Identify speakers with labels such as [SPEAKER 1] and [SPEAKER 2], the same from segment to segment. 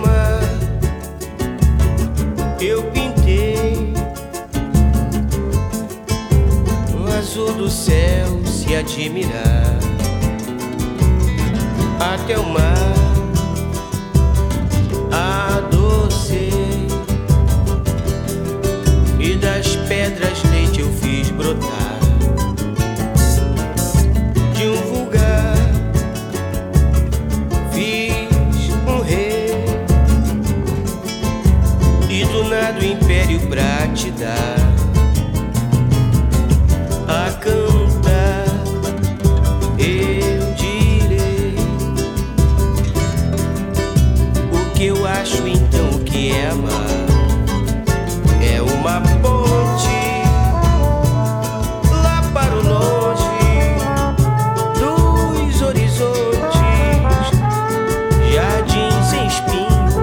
[SPEAKER 1] mar eu pintei no azul do céu se admirar. Até o mar adocei e das pedras leite eu fiz brotar. De um vulgar fiz um rei e do nada o império pra te dar. A cantar eu direi o que eu acho então o que é amar. É uma ponte lá para o longe dos horizontes, jardim sem espinho,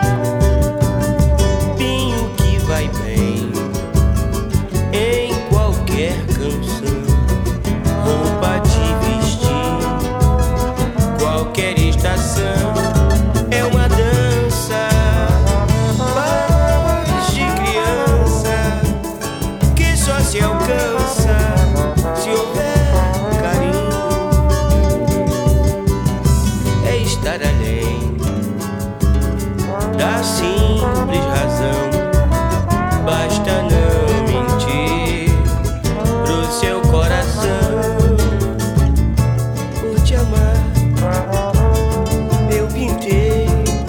[SPEAKER 1] pinho que vai bem em qualquer canção, roupa de vestir, qualquer estação. É uma dança se alcança se houver carinho. É estar além da simples razão. Basta não mentir pro seu coração. Por te amar eu pintei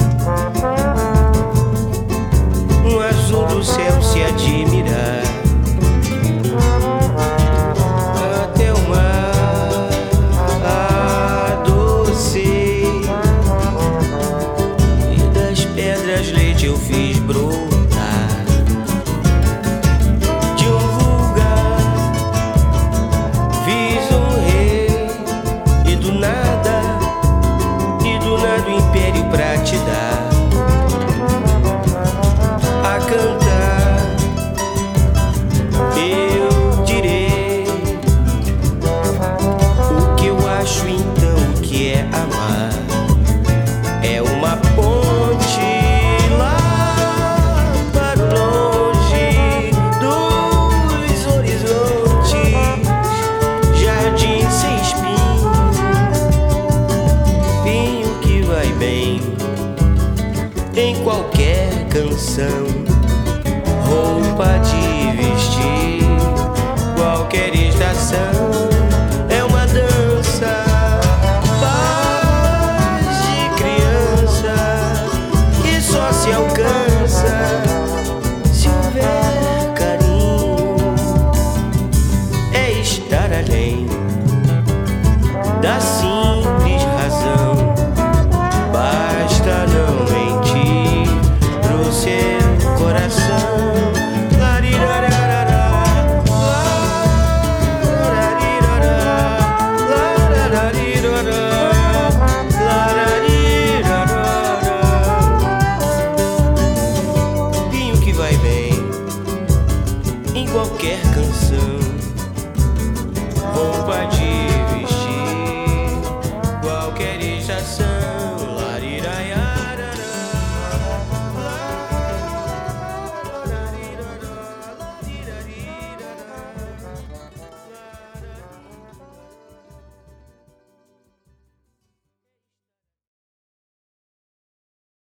[SPEAKER 1] no azul do céu se admirar. Leite eu fiz brotar. De um vulgar fiz um rei e do nada o império pra te dar. A cantar eu direi o que eu acho então o que é amar. É uma ponte em qualquer canção, roupa de vestir, qualquer estação.